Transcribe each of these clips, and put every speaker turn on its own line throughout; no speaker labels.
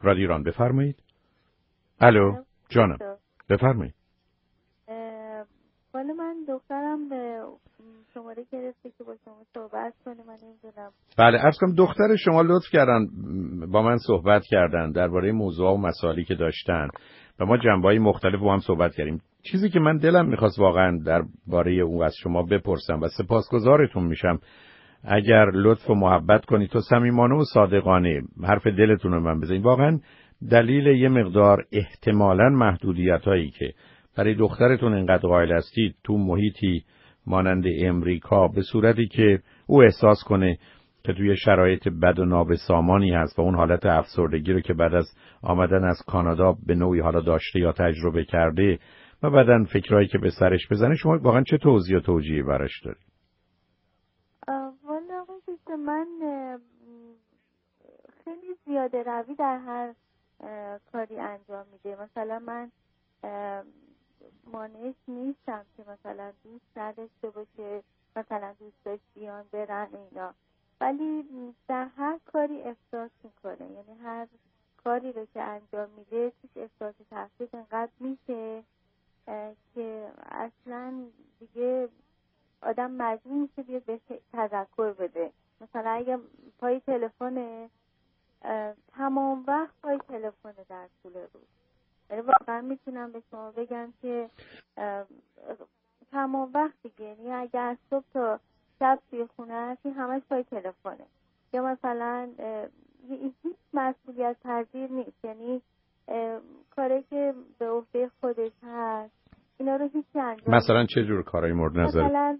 رادیو ایران، بفرمایید. الو جانم، بفرمایید.
والا من دخترم به شماره گرفته که با شما صحبت کنه، من نمیدونم.
بله، عرض کنم دختر شما لطف کردن با من صحبت کردن درباره موضوع و مسائلی که داشتن و ما جنبه‌های مختلف با هم صحبت کردیم. چیزی که من دلم می‌خواست واقعا درباره اون از شما بپرسم و سپاسگزارتون میشم اگر لطف و محبت کنید تو صمیمانه و صادقانه حرف دلتون رو من بزنید. واقعا دلیل یه مقدار احتمالاً محدودیتایی که برای دخترتون اینقدر قائل هستید تو محیطی مانند امریکا به صورتی که او احساس کنه که توی شرایط بد و نابسامانی هست و اون حالت افسردگی رو که بعد از آمدن از کانادا به نوعی حالا داشته یا تجربه کرده و بعدن فکرایی که به سرش بزنه، شما واقعا چه توضیح و توجیهی براش دارید؟
والا من خیلی زیاده روی در هر کاری انجام میده. مثلا من مانعش نیستم که مثلا دوست نداشته باشه، مثلا دوست داشت بیان برن اینا، ولی در هر کاری احساس میکنه، یعنی هر کاری رو که انجام میده توش احساس تحقیق انقدر میشه که اصلا دیگه آدم مجبور میشه بیاد بهش تذکر بده. مثلا اگه پای تلفن تمام وقت پای تلفن در طول روز، یعنی واقعا میتونم به شما بگم که تمام وقت دیگه، یعنی اگه از صبح تا شب توی خونه هستی همش پای تلفنه، یا مثلا هیچ مسئولیت پذیر نیست، یعنی کاری که به عهده خودش هست اینا رو هیچ انجام.
مثلا چه جور کارهای مورد نظر؟
مثلا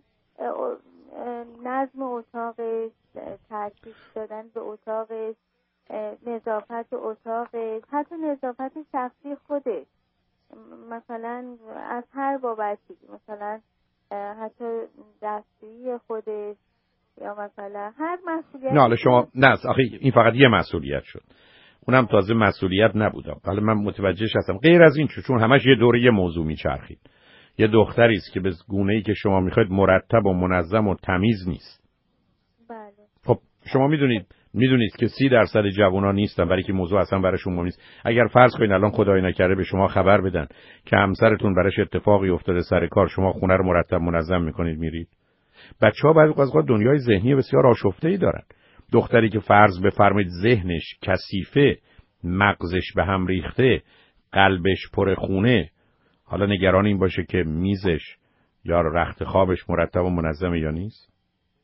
نظم اتاقش، ترتیب دادن به اتاقش، نظافت اتاقش، حتی نظافت شخصی خودش، مثلا از هر بابتی، مثلا حتی دستشویی خودش، یا مثلا هر مسئولیت.
نه حالا شما نه، آخه این فقط یه مسئولیت شد، اونم تازه مسئولیت نبود. حالا من متوجهش هستم. غیر از این چون همش یه دوره یه موضوع میچرخید. یه دختری است که به گونه‌ای که شما میخواید مرتب و منظم و تمیز نیست.
بله.
خب شما میدونید که 30% جوونا نیستن، برای که موضوع اصلا براشون مهم نیست. اگر فرض کنید الان خدای نکرده به شما خبر بدن که همسرتون براش اتفاقی افتاده سر کار، شما خونه رو مرتب منظم میکنید میرید؟ بچه‌ها بعضی وقتا دنیای ذهنی بسیار آشفته‌ای دارن. دختری که فرض بفرمایید ذهنش کثیفه، مغزش به هم ریخته، قلبش پر خونه، حالا نگران این باشه که میزش یا رخت خوابش مرتب و منظمه یا نیست؟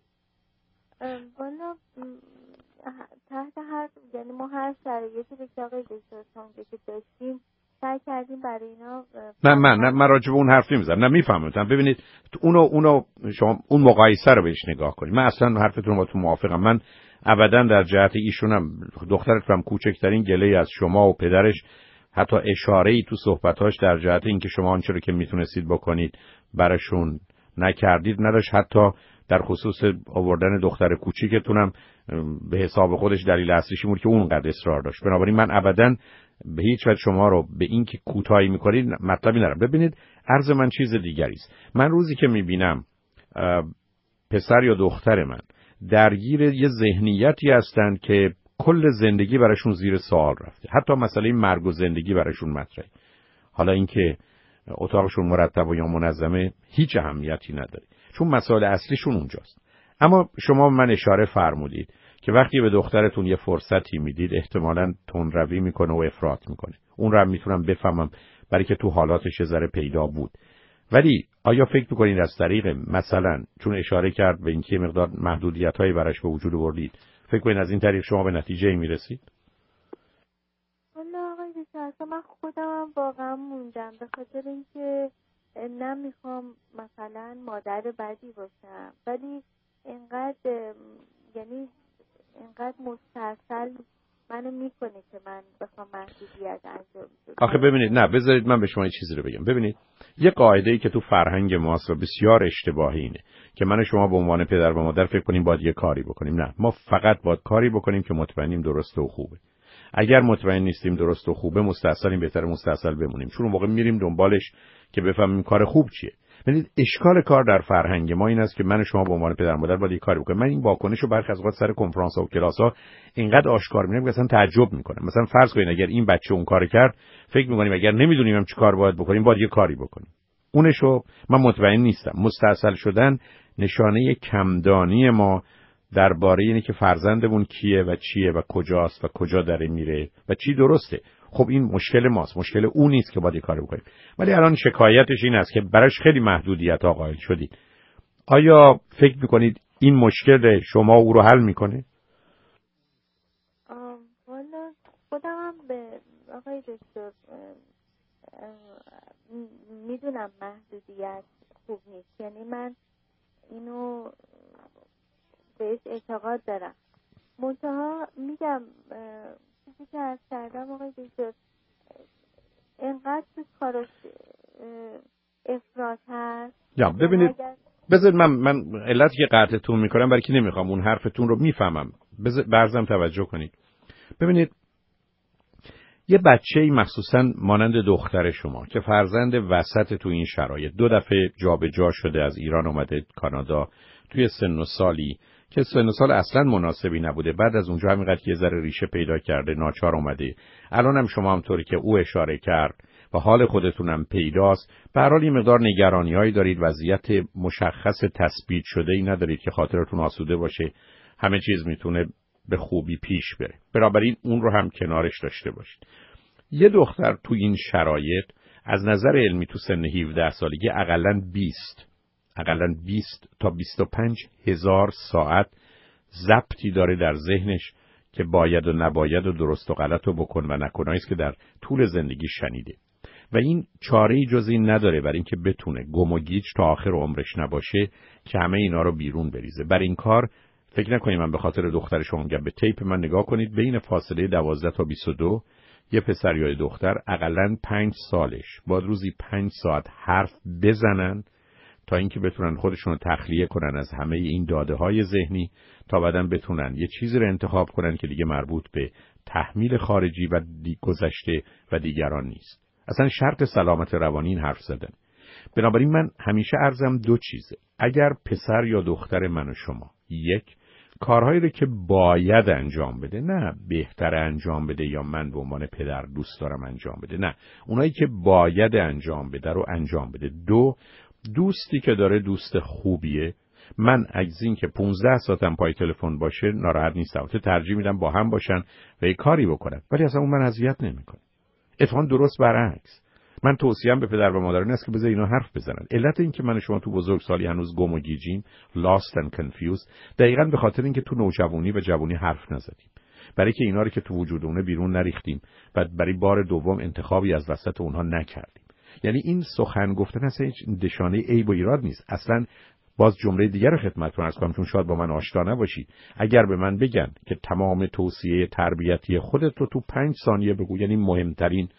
والا تحت هر، یعنی ما هر شرایطی که آقای دکتر سانگه که داشتیم سعی کردیم برای اینا.
نه من راجع به اون حرف نمیزنم. نه میفهمم. ببینید اونو شما اون مقایسه رو بهش نگاه کنید. من اصلا حرفتون رو با تو موافقم. من ابدا در جهت ایشونم، دخترتونم کوچکترین گله از شما و پدرش حتی اشاره‌ای تو صحبتاش در جهت اینکه شما آنچه رو که میتونستید بکنید براشون نکردید نداشت. حتی در خصوص آوردن دختر کوچیکتونم به حساب خودش دلیل اصلیش این بود که اونقدر اصرار داشت. بنابراین من ابدا به هیچ وجه شما رو به این که کوتاهی میکنید مطلبی ندارم. ببینید عرض من چیز دیگری است. من روزی که میبینم پسر یا دختر من درگیر یه ذهنیتی هستن که کل زندگی براشون زیر سوال رفته، حتی مسئله مرگ و زندگی براشون مطرحه، حالا اینکه اتاقشون مرتب و یا منظمه هیچ اهمیتی نداره، چون مسائل اصلیشون اونجاست. اما شما من اشاره فرمودید که وقتی به دخترتون یه فرصتی میدید احتمالاً تندروی میکنه و افراط میکنه. اون رو میتونم بفهمم برای که تو حالاتش ذره پیدا بود. ولی آیا فکر میکنید از طریق مثلا چون اشاره کرد به اینکه مقدار محدودیت‌هایی براش به وجود آوردید، فکر کنید از این طریق شما به نتیجه میرسید؟
والا آقای دکتر من خودم واقعا موندم، به خاطر اینکه نمیخوام مثلا مادر بدی باشم، ولی اینقدر یعنی اینقدر مسترسل منو میکنه که من بخوام محدودیت انجام بدم.
آخه ببینید، نه بذارید من به شما یه چیزی رو بگم. ببینید یه قاعده‌ای که تو فرهنگ ماست و بسیار اشتباهی اینه که من و شما به عنوان پدر و مادر فکر کنیم باید یه کاری بکنیم. نه، ما فقط باید کاری بکنیم که مطمئنیم درسته و خوبه. اگر مطمئن نیستیم درست و خوبه، مستعصلیم، بهتره مستعصل بمونیم، چون اون موقع میریم دنبالش که بفهمیم کار خوب چیه. ببینید اشکال کار در فرهنگ ما این است که من و شما به عنوان پدر مادر باید یه کاری بکنیم. من این واکنش رو برخی از اوقات سر کنفرانس‌ها و کلاس‌ها اینقدر آشکار می‌بینم که اصلا تعجب می‌کنم. مثلا فرض کنید اگر این بچه اون کارو کرد، فکر می‌کنیم اگر نمی‌دونیم هم چی کار باید بکنیم، باید یه کاری بکنیم. اونشو من مطمئن نیستم. مستعسل شدن نشانه کمدانی ما درباره اینه که فرزندمون کیه و چیه و کجاست و کجا داره میره و چی درسته. خب این مشکل ماست، مشکل اون نیست که باید یه کاری بکنیم. ولی الان شکایتش این است که براش خیلی محدودیت‌ها قائل شدید. آیا فکر میکنید این مشکل شما او رو حل میکنه؟
والا خودم هم به آقای دکتر میدونم محدودیت خوب نیست، یعنی من اینو بهش اعتقاد دارم. منتها میگم چیزی که عرض کردم آقای دکتر، اینقدر تو کاراش افراط هست.
یا ببینید بذارید من علتی که قطعتون میکنم برای که نمیخوام اون حرفتون رو میفهمم، برزم توجه کنید. ببینید یه بچه‌ای مخصوصا مانند دختر شما که فرزند وسط تو این شرایط 2 دفعه جابجا شده، از ایران اومده کانادا توی سن و سالی که سن و سال اصلا مناسبی نبوده، بعد از اونجا همینقدر که یه ذره ریشه پیدا کرده ناچار اومده، الان هم شما همطوری که او اشاره کرد و حال خودتونم پیداست، به هر حال این مقدار نگرانی‌هایی دارید، وضعیت مشخص تثبیت شده ای ندارید که خاطرتون آسوده باشه، همه چیز میتونه به خوبی پیش بره. بنابراین اون رو هم کنارش داشته باشید. یه دختر تو این شرایط از نظر علمی تو سن 17 سالگی اقلن 20 تا 25 هزار ساعت ضبطی داره در ذهنش که باید و نباید و درست و غلط رو بکن و نکناییست که در طول زندگی شنیده و این چاره‌ای جز این نداره برای اینکه بتونه گم و گیج تا آخر عمرش نباشه که همه اینا رو بیرون بریزه. برای این کار فکر نکنید من به خاطر دختر شما میگم، به تیپ من نگاه کنید، بین فاصله 12 تا 22 یه پسر یا دختر اقلن 5 سالش باید روزی 5 ساعت حرف بزنن تا اینکه بتونن خودشون رو تخلیه کنن از همه این داده‌های ذهنی، تا بعداً بتونن یه چیزی رو انتخاب کنن که دیگه مربوط به تحمیل خارجی و گذشته و دیگران نیست. اصلا شرط سلامت روانی این حرف زدن. بنابراین من همیشه عرضم 2 چیزه. اگر پسر یا دختر من و شما یک کارهایی رو که باید انجام بده، نه بهتر انجام بده یا من به عنوان پدر دوست دارم انجام بده، نه اونایی که باید انجام بده رو انجام بده. 2 دوستی که داره دوست خوبیه، من از این که 15 ساعتم پای تلفن باشه ناراحت نیستم، ترجیح میدم با هم باشن و یه کاری بکنن، ولی اصلا اون من اذیت نمیکنه. اتفاقا درست برعکس، من توصیه‌ام به پدر و مادران است که بذار اینا حرف بزنن. علت این که من و شما تو بزرگسالی هنوز گم و گیجیم، lost and confused، دقیقاً به خاطر اینکه تو نوجوانی و جوانی حرف نزدیم، برای که اینا رو که تو وجودمون بیرون نریختیم و برای بار دوم انتخابی از وسط اونها نکردیم. یعنی این سخن گفتن اصلا هیچ نشانه عیب و ایراد نیست. اصلا باز جمله دیگر رو خدمتتون عرض کنم چون شاید با من آشنا نباشید. اگر به من بگن که تمام توصیه تربیتی خودت رو تو 5 ثانیه بگو، یعنی مهمترین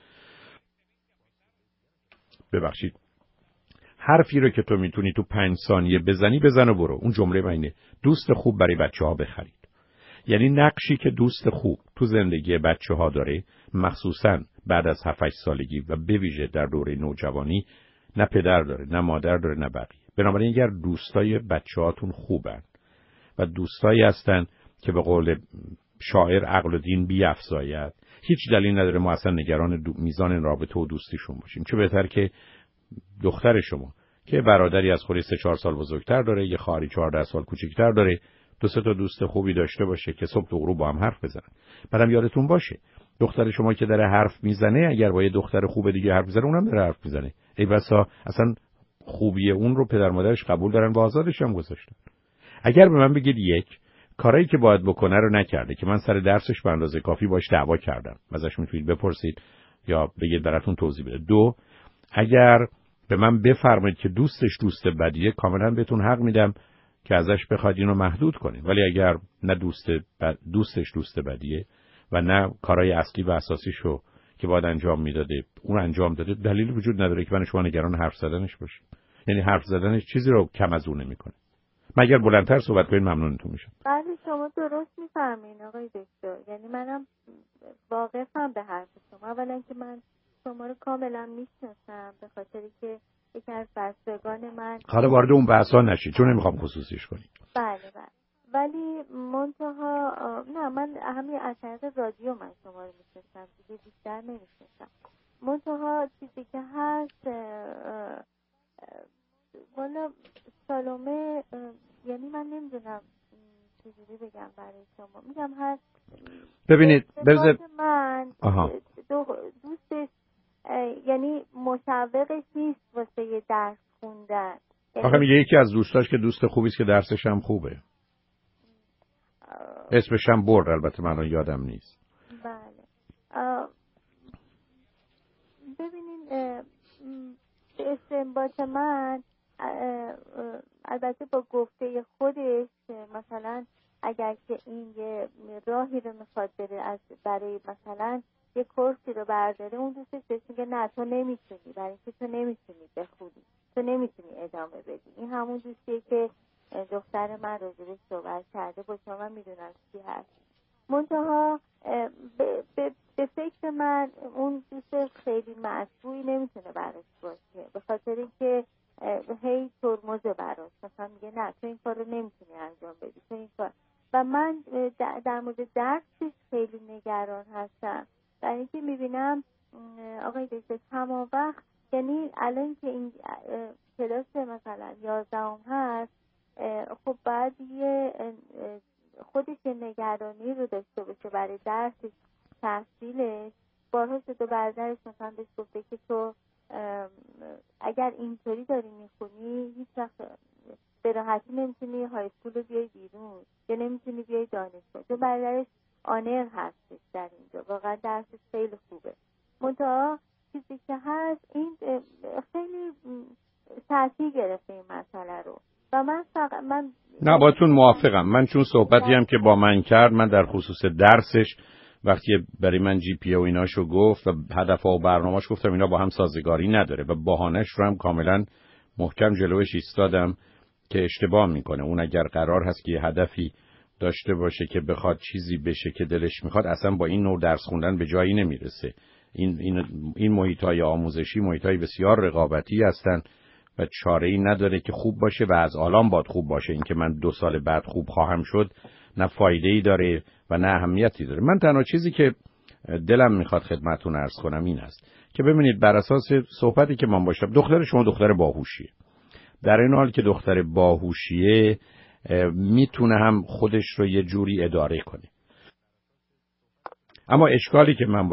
حرفی رو که تو میتونی تو 5 ثانیه بزنی بزن و برو، اون جمله من اینه: دوست خوب برای بچه‌ها بخرید. یعنی نقشی که دوست خوب تو زندگی بچه‌ها داره، مخصوصاً بعد از 7-8 سالگی و به ویژه در دوره نوجوانی، نه پدر داره، نه مادر داره، نه بقیه. بنابراین اگر دوستای بچه‌هاتون خوبن و دوستایی هستن که به قول شاعر عقل و دین بیفزاید، هیچ دلیل نداره ما اصلا نگران میزان رابطه و دوستیشون باشیم. چه بهتر که دختر شما که برادری از خودش 3-4 سال بزرگتر داره، یه خواهری 14 سال کوچیک‌تر داره، 2-3 تا دوست خوبی داشته باشه که صبح و غروب با هم حرف بزنن. بعدم یادتون باشه دختر شما که داره حرف میزنه، اگر با یه دختر خوب دیگه حرف بزنه اونم داره حرف میزنه. ای بسا اصلا خوبی اون رو پدر مادرش قبول دارن و آزادش هم گذاشتن. اگر به من بگید یک کارایی که باید بکنه رو نکرده که من سر درسش به اندازه کافی باش دعوا کردم، ازش میتونید بپرسید یا بگید براتون توضیح بده. 2 اگر به من بفرمایید که دوستش دوست بدیه، کاملا بهتون حق میدم که ازش بخواید اینو محدود کنید. ولی اگر نه دوستش دوست بدیه و نه کارهای اصلی و اساسیشو که باید انجام میداده اون انجام داده، دلیلی وجود نداره که من شما نگران حرف زدنش باشیم. یعنی حرف زدنش چیزی رو کم از اون نمیکنه. مگر بلندتر صحبت کنید ممنونتون میشم.
بله شما درست میفرمایید آقای دکتر، یعنی منم واقفم به حرف شما. اولا که من شما رو کاملا میشناسم به خاطری که یکی از بستگان من.
حالا وارد اون بحثا نشید چون نمیخوام خصوصیش کنی.
بله ولی منتها نه، من همین از طریق رادیو من شما رو میشناسم دیگه، بیشتر نمیشناسم. منتها چیزی که هست والا سالومه، یعنی من نمیدونم چجوری بگم برای شما، میگم هست.
ببینید
من دوستش یعنی مشوقش نیست واسه یه درس خوندن.
آخه میگه یکی از دوستاش که دوست خوبی است که درسش هم خوبه. اسمش هم برد، البته من یادم نیست.
بله. ببینین به استنباط من، البته با گفته خودش، مثلا اگر که این یه راهی رو میخواد بره برای مثلا یه کورسی رو برداره، اون دوستش بهش میگه نه تو نمیتونی، برای اینکه تو نمیتونی بخونی، تو نمیتونی ادامه بدی. این همون دوستیه که دختر من راجبش صحبت کرده باشه، من میدونم چی هست. منتها به فکر من اون دوست خیلی مشروعی نمیتونه براش باشه، به خاطر اینکه هی ترمزه براش، مثلا میگه نه تو این کار رو نمیتونی انجام بدی، تو این کار. و من در مورد درسش خیلی نگران هستم، برای اینکه میبینم آقای دکتر تمام وقت، یعنی الان که این کلاس مثلا 11 هست، خب بعد یه خودش نگرانی رو داشته باشه برای درسش، تحصیلش. بارها شده برادرش مثلا بهش گفته که تو اگر اینطوری داری میخونی هیچ وقت به راحتی نمیتونی های اسکول رو بیای بیرون یا نمیتونی بیای دانشگاه. تو برادرش آنر هستش در اینجا، واقعا درسش خیلی خوبه. منتها چیزی که هست این خیلی تأثیر گرفته این مسئله رو و من
نه باتون موافقم. من چون صحبتی هم که با من کرد، من در خصوص درسش وقتی برای من جی پی و ایناشو گفت و هدفها و برنامه‌اش، گفتم اینا با هم سازگاری نداره و بهانه‌اش رو هم کاملا محکم جلوش ایستادم که اشتباه میکنه. اون اگر قرار هست که یه هدفی داشته باشه که بخواد چیزی بشه که دلش میخواد، اصلا با این نوع درس خوندن به جایی نمیرسه. این محیط‌های آموزشی محیط‌های بسیار رقابتی هستن و چاره‌ای نداره که خوب باشه و از الان باید خوب باشه. اینکه من 2 سال بعد خوب خواهم شد نه فایده‌ای داره و نه اهمیتی داره. من تنها چیزی که دلم میخواد خدمتتون عرض کنم این است که ببینید، بر اساس صحبتی که من باشم، دختر شما دختر باهوشیه. در این حال که دختر باهوشیه میتونه هم خودش رو یه جوری اداره کنه. اما اشکالی که من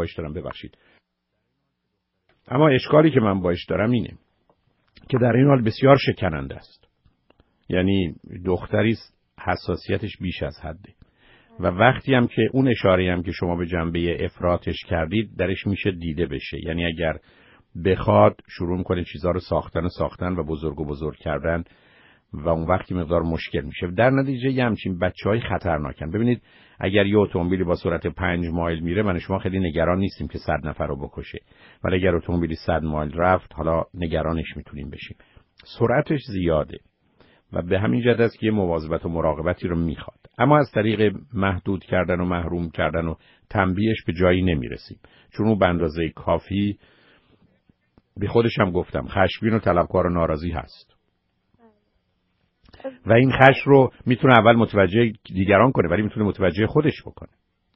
باش دارم اینه که در این حال بسیار شکننده است. یعنی دختری حساسیتش بیش از حده و وقتی هم که اون اشاره هم که شما به جنبه افراطش کردید درش میشه دیده بشه. یعنی اگر بخواد شروع کنه چیزها رو ساختن و بزرگ کردن و اون وقتی مقدار مشکل میشه. در نتیجه یه همچین بچه‌های خطرناکن. ببینید اگر یه اتومبیلی با سرعت 5 مایل میره، من شما خیلی نگران نیستیم که 100 نفر رو بکشه، ولی اگر اتومبیلی 100 مایل رفت، حالا نگرانش میتونیم بشیم. سرعتش زیاده و به همین جهت است که یه مواظبت و مراقبتی رو میخواد. اما از طریق محدود کردن و محروم کردن و تنبیهش به جایی نمیرسیم، چون اون به اندازه کافی به خودش هم گفتم خشمگین و طلبکار و ناراضی هست و این خشم رو میتونه اول متوجه دیگران کنه ولی میتونه متوجه خودش بکنه.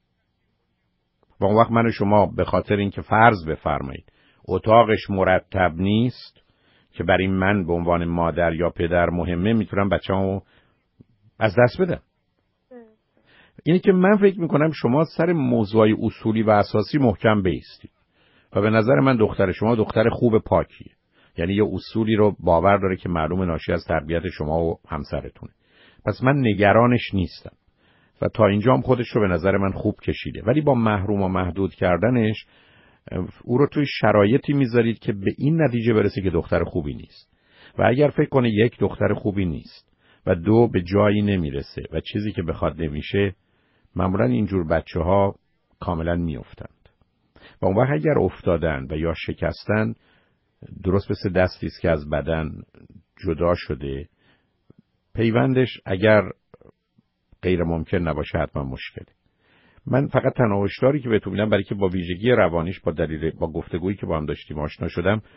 و اون وقت من و شما به خاطر اینکه فرض بفرمایید اتاقش مرتب نیست که برای من به عنوان مادر یا پدر مهمه، میتونم بچه‌مو از دست بدم. اینه که من فکر میکنم شما سر موضوعی اصولی و اساسی محکم بایستید و به نظر من دختر شما دختر خوب پاکیه. یعنی یه اصولی رو باور داره که معلوم ناشی از تربیت شما و همسرتونه. پس من نگرانش نیستم و تا اینجا هم خودش رو به نظر من خوب کشیده. ولی با محروم و محدود کردنش او رو توی شرایطی میذارید که به این نتیجه برسه که دختر خوبی نیست. و اگر فکر کنه 1 دختر خوبی نیست و 2 به جایی نمیرسه و چیزی که بخواد نمیشه، معمولا اینجور بچه‌ها کاملا میافتند. و اون وقت اگر افتادن و یا شکستن، درست مثل دستی است که از بدن جدا شده، پیوندش اگر غیر ممکن نباشه حتما مشکله. من فقط تنها هشداری که بهتون میدم، برای که با ویژگی روانیش با گفتگویی که با هم داشتیم آشنا شدم،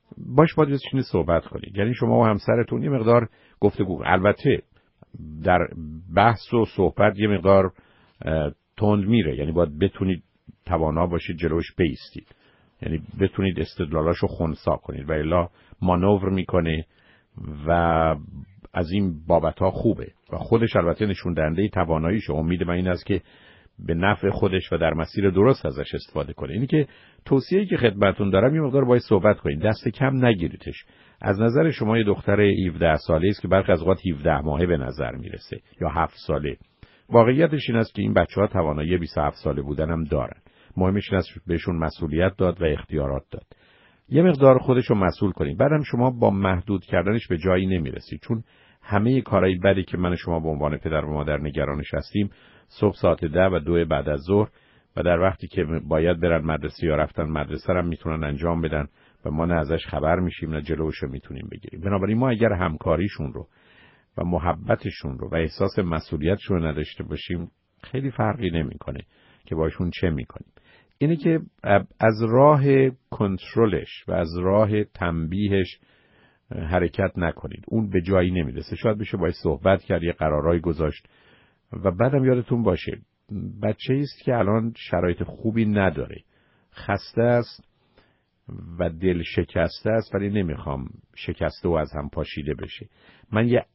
باید بشینید صحبت کنید. یعنی شما و همسرتون یه مقدار گفتگو، البته در بحث و صحبت یه مقدار تند میره، یعنی باید بتونید توانا باشید جلوش بایستید، یعنی بتونید استدلالاشو خنثی کنید و الا مانور میکنه و از این بابت‌ها خوبه و خودش البته نشون دهنده تواناییشه. امید من این است که به نفع خودش و در مسیر درست ازش استفاده کنه. اینی که توصیه‌ای که خدمتتون دارم، یه مقدار باید صحبت کنید، دست کم نگیریدش. از نظر شما یه دختر 17 ساله است که برخی از اوقات 17 ماهه به نظر میرسه یا 7 ساله. واقعیتش این است که این بچه‌ها توانایی 27 ساله بودن هم دارن. مهمش این است بهشون مسئولیت داد و اختیارات داد. یه مقدار خودشو مسئول کنید. بعدم شما با محدود کردنش به جایی نمیرسید، چون همه کارهای بدی که من و شما به عنوان پدر و مادر نگرانش هستیم صبح ساعت 10 و 2 بعد از ظهر و در وقتی که باید برن مدرسه یا رفتن مدرسه هم میتونن انجام بدن و ما نه ازش خبر میشیم نه جلوشو میتونیم بگیریم. بنابراین ما اگر همکاریشون رو و محبتشون رو و احساس مسئولیتشون رو نداشته باشیم، خیلی فرقی نمیکنه که باشون چه میکنیم. اینه که از راه کنترلش و از راه تنبیهش حرکت نکنید، اون به جایی نمیرسه. شاید بشه باید صحبت کرد، یه قرارایی گذاشت و بعدم یادتون باشه بچه‌ای است که الان شرایط خوبی نداره، خسته است و دل شکسته است، ولی نمیخوام شکسته و از هم پاشیده بشه. من یه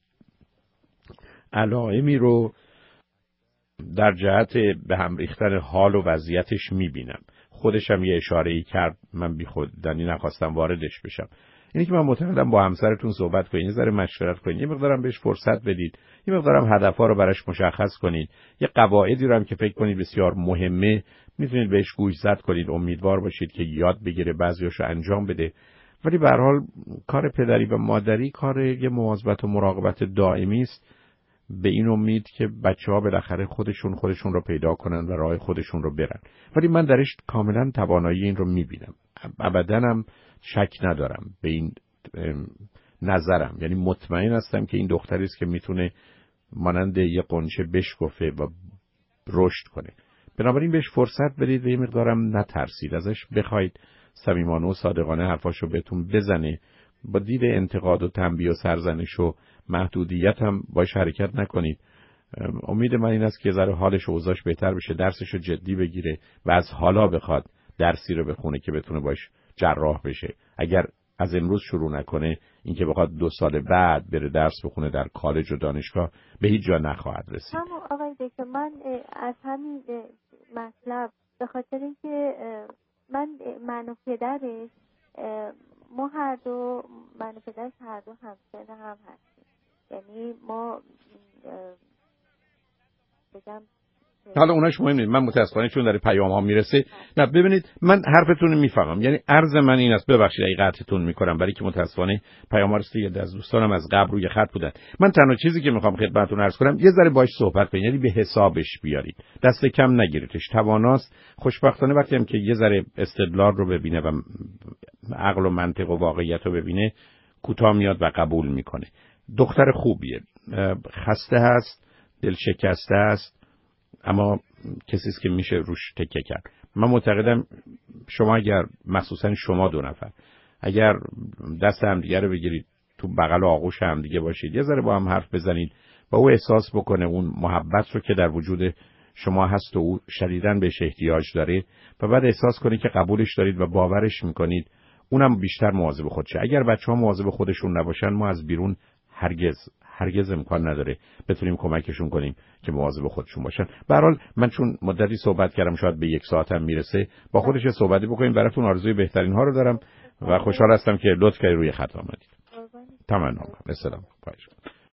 علائمی رو در جهت به هم ریختن حال و وضعیتش میبینم. خودشم یه اشاره‌ای کرد، من بی خودی نخواستم واردش بشم. اینی که من معتقدم با همسرتون صحبت کنید، یه ذره مشورت کنید، یه مقدارم بهش فرصت بدید، یه مقدارم هدف‌ها رو براش مشخص کنید، یه قواعدی رو هم که فکر کنید بسیار مهمه میتونید بهش گوشزد کنید، امیدوار باشید که یاد بگیره، بعضیاشو انجام بده. ولی به هر حال کار پدری و مادری کار یه مواظبت و مراقبت دائمی است، به این امید که بچه‌ها بالاخره خودشون رو پیدا کنن و راه خودشون رو برن. ولی من درش کاملا توانایی این رو میبینم، ابداً شک ندارم به این نظرم، یعنی مطمئن هستم که این دختری است که میتونه مانند یه قنچه بشکفه و رشد کنه. بنابراین بهش فرصت بدید و یه مقدارم نترسید، ازش بخواید صمیمانه و صادقانه حرفاشو بهتون بزنه، با دید انتقاد و تنبیه و سرزنش و محدودیت هم باش حرکت نکنید. امید من این است که ذره حالش و اوضاعش بهتر بشه، درسشو جدی بگیره و از حالا بخواد درسی رو بخونه که بتونه باش جراح بشه. اگر از امروز شروع نکنه، این که بخواد 2 سال بعد بره درس بخونه در کالج و دانشگاه، به هیچ جا نخواهد رسید.
همون آقای دکتر، من از همین مطلب به خاطر اینکه من و پدرش ما هر دو، من و پدرش هر دو همسن هم هستیم، یعنی ما بگم
حالا اوناش مهم نیست، من متاسفانه چون در پیام ها میرسه. نه ببینید، من حرفتون رو میفهمم، یعنی عرض من این است، ببخشید اگه قطعتون میکنم، برای که متاسفانه پیام ها رسیده، یه از دوستانم از قبل روی خط بودن. من تنها چیزی که میخوام خدمتتون عرض کنم، یه ذره باهاش صحبت کنید، یعنی به حسابش بیارید، دست کم نگیریدش. تواناست، خوشبختانه وقتی هم که یه ذره استدلال رو ببینه و عقل و منطق و واقعیت رو ببینه، کوتاه میاد و قبول میکنه. دختر خوبیه، خسته هست، دل شکسته است، اما کسی است که میشه روش تکیه کرد. من معتقدم شما اگر مخصوصا شما 2 نفر اگر دست هم دیگه رو بگیرید، تو بغل و آغوش هم دیگه باشید، یه ذره با هم حرف بزنید و او احساس بکنه اون محبت رو که در وجود شما هست و او شدیداً بهش احتیاج داره و بعد احساس کنید که قبولش دارید و باورش میکنید، اونم بیشتر مواظب خودشه. اگر بچه‌ها مواظب خودشون نباشن، ما از بیرون هرگز امکان نداره بتونیم کمکشون کنیم که مواظب خودشون باشن. به هر حال من چون مدتی صحبت کردم، شاید به 1 ساعت هم میرسه، با خودش صحبتی بکنیم. براتون آرزوی بهترین ها رو دارم و خوشحال هستم که لطف کردید روی خط آمدید. تمام. السلام.